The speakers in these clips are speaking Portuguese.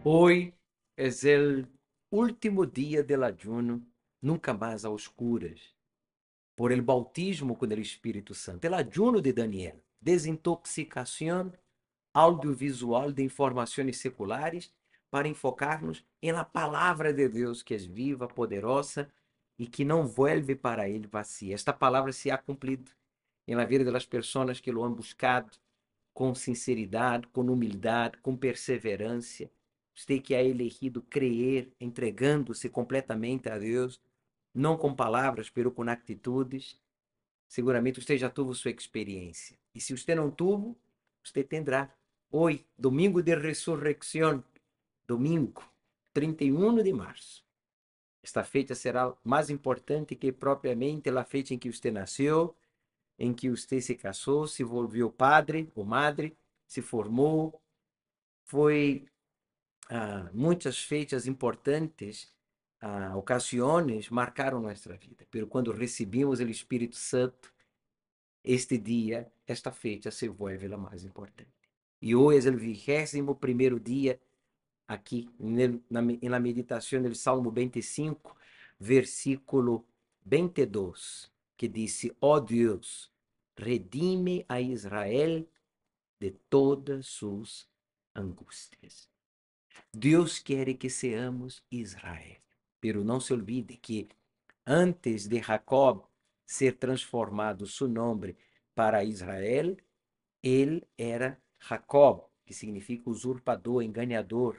Hoy es el último día del ayuno, nunca más a oscuras, por el bautismo con el Espíritu Santo, el ayuno de Daniel, desintoxicación audiovisual de informações seculares para enfocar-nos em la palavra de Deus que é viva, poderosa e que não vuelve para ele vacía. Esta palavra se ha cumprido em la vida das pessoas que lo han buscado com sinceridade, com humildade, com perseverança. Você que é elegido crer, entregando-se completamente a Deus, não com palavras, pero com atitudes. Seguramente você já teve sua experiência. E se você não teve, você terá. Hoje, domingo de ressurreição, domingo, 31 de março. Esta feita será mais importante que propriamente a feita em que você nasceu, em que você se casou, se volveu padre ou madre, se formou. Foi muitas feitas importantes, ocasiões marcaram nossa vida. Mas quando recebemos o Espírito Santo, este dia, esta feita se vuelve a mais importante. E hoje é o 21º dia aqui na meditação do Salmo 25, versículo 22, que diz: ó Deus, redime a Israel de todas suas angústias. Deus quer que seamos Israel, pero não se olvide que antes de Jacob ser transformado seu nome para Israel, ele era Jacob, que significa usurpador, enganador.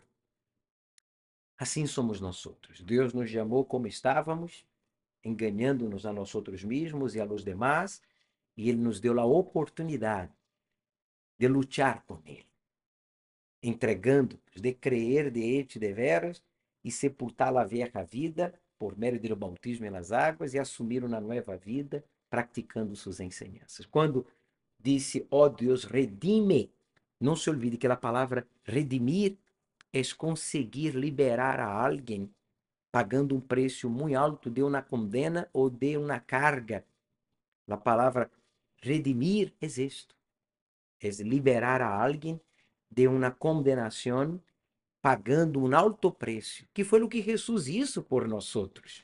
Assim somos nós outros. Deus nos chamou como estávamos, enganando-nos a nós outros mesmos e a los demás, e Ele nos deu a oportunidade de lutar com Ele, entregando-nos, de crer de Ele de veras e sepultar a velha vida por meio do bautismo nas águas e assumir uma nova vida, praticando suas enseñanças. Quando disse, ó Deus, redime, não se olvide que a palavra redimir é conseguir liberar a alguém pagando um preço muito alto de uma condena ou de uma carga. A palavra redimir é isto, é liberar a alguém de uma condenação pagando um alto preço, que foi o que Jesus hizo por nós outros.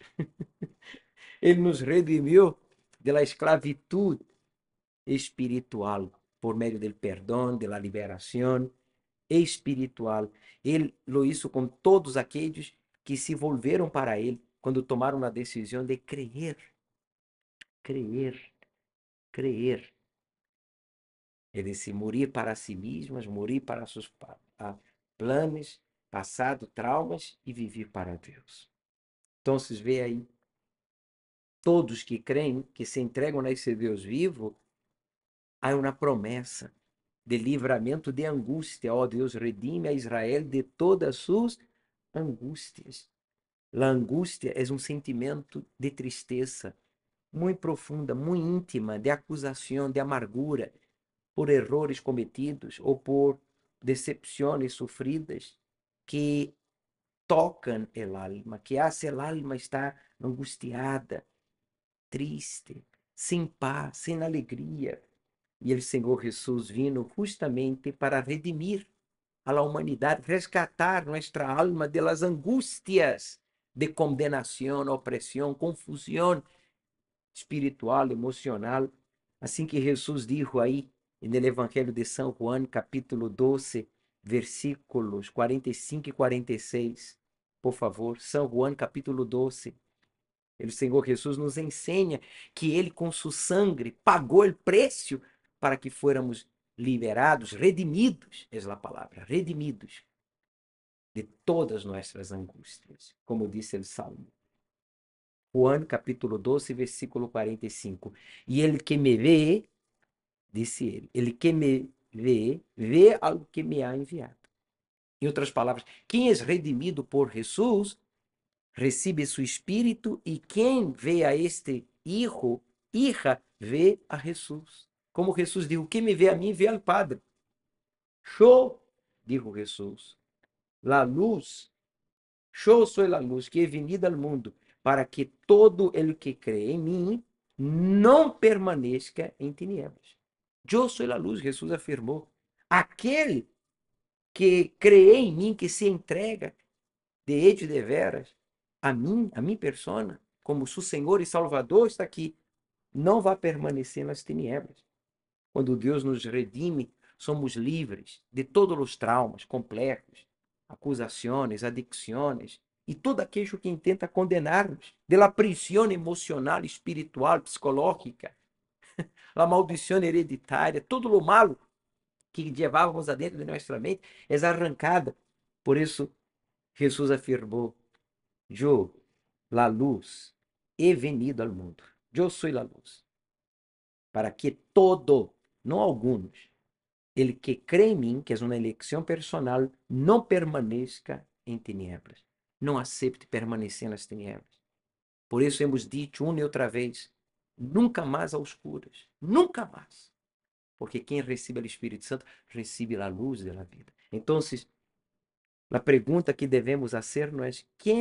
Ele nos redimiu da esclavitud espiritual por meio do perdão, da liberação espiritual. Ele lo hizo com todos aqueles que se volveram para ele quando tomaram a decisão de crer, crer, crer. É disse morir para si mesmas, morir para seus planos, passado, traumas e viver para Deus. Então, vê aí, todos que creem, que se entregam a esse Deus vivo, há uma promessa de livramento de angústia. Ó Deus, redime a Israel de todas suas angústias. A angústia é um sentimento de tristeza muito profunda, muito íntima, de acusação, de amargura, por errores cometidos ou por decepções sofridas que tocam el alma, que hace el alma estar angustiada, triste, sem paz, sem alegria. E o Senhor Jesus vino justamente para redimir a la humanidade, rescatar nossa alma de las angústias de condenação, opressão, confusão espiritual, emocional. Assim que Jesus dijo aí no Evangelho de São Juan, capítulo 12, versículos 45 e 46. Por favor, São Juan, capítulo 12. O Senhor Jesus nos ensina que Ele, com seu sangue, pagou o preço para que fôramos liberados, redimidos, é a palavra, redimidos de todas nossas angústias, como disse o Salmo. Juan, capítulo 12, versículo 45. E ele que me vê, disse ele que me vê, vê algo que me ha enviado. Em outras palavras, quem é redimido por Jesus, recebe seu Espírito, e quem vê a este Hijo, hija, vê a Jesus. Como Jesus dijo, quem me vê a mim, vê ao Padre. Yo, dijo Jesus, la luz, yo soy la luz que he venido al mundo, para que todo el que cree em mim não permaneça em tinieblas. Eu sou a luz, Jesus afirmou. Aquele que crê em mim, que se entrega de hecho de veras a mim persona, como seu Senhor e Salvador, está aqui, não vai permanecer nas tinieblas. Quando Deus nos redime, somos livres de todos os traumas complexos, acusações, adicções e todo aquello que intenta condenar-nos, de la prisión emocional, espiritual, psicológica, a maldição hereditária, todo o malo que levávamos adentro de nossa mente é arrancada. Por isso, Jesus afirmou: Eu, la luz, he venido al mundo. Eu sou a luz. Para que todo, não alguns, ele que crê em mim, que é uma eleição personal, não permaneça em tinieblas. Não acepte permanecer nas tinieblas. Por isso hemos dito uma e outra vez, nunca mais a oscuras. Nunca mais. Porque quem recebe o Espírito Santo recebe a luz da vida. Então, a pergunta que devemos fazer não é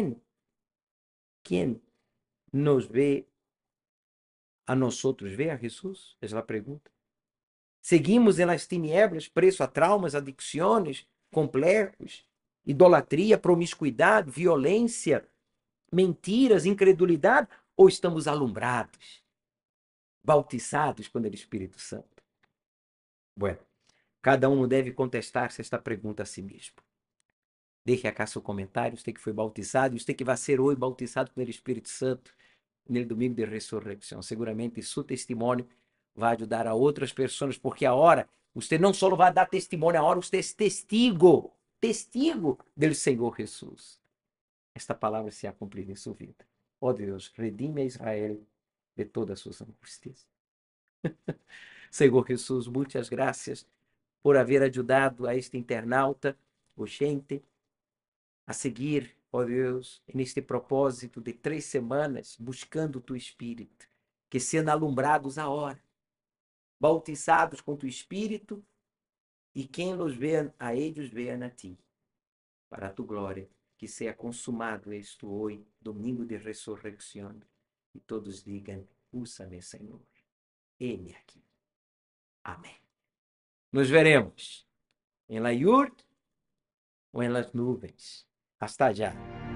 quem nos vê a nós outros, vê a Jesus? É a pergunta. Seguimos em las tinieblas, preso a traumas, adicções, complexos, idolatria, promiscuidade, violência, mentiras, incredulidade, ou estamos alumbrados, bautizados com o Espírito Santo? Bueno, cada um deve contestar-se esta pergunta a si mesmo. Deixe acá seu comentário, você que foi bautizado, você que vai ser hoje bautizado com o Espírito Santo no domingo de ressurreição. Seguramente seu testemunho vai ajudar a outras pessoas, porque agora você não só vai dar testemunho, agora você é testigo do Senhor Jesus. Esta palavra se ha cumprido em sua vida. Ó Deus, redime a Israel de todas as suas angústias. Senhor Jesus, muitas graças por haver ajudado a este internauta, o gente, a seguir, ó Deus, neste propósito de 3 semanas, buscando o tu Espírito, que sendo alumbrados a hora, bautizados com tu Espírito, e quem los vean a eles, vean a ti, para a tu glória, que seja consumado isto hoje, domingo de ressurreição, e todos digam, usa-me, Senhor, ele aqui. Amém. Nos veremos em la yurt ou em las nuvens. Hasta allá.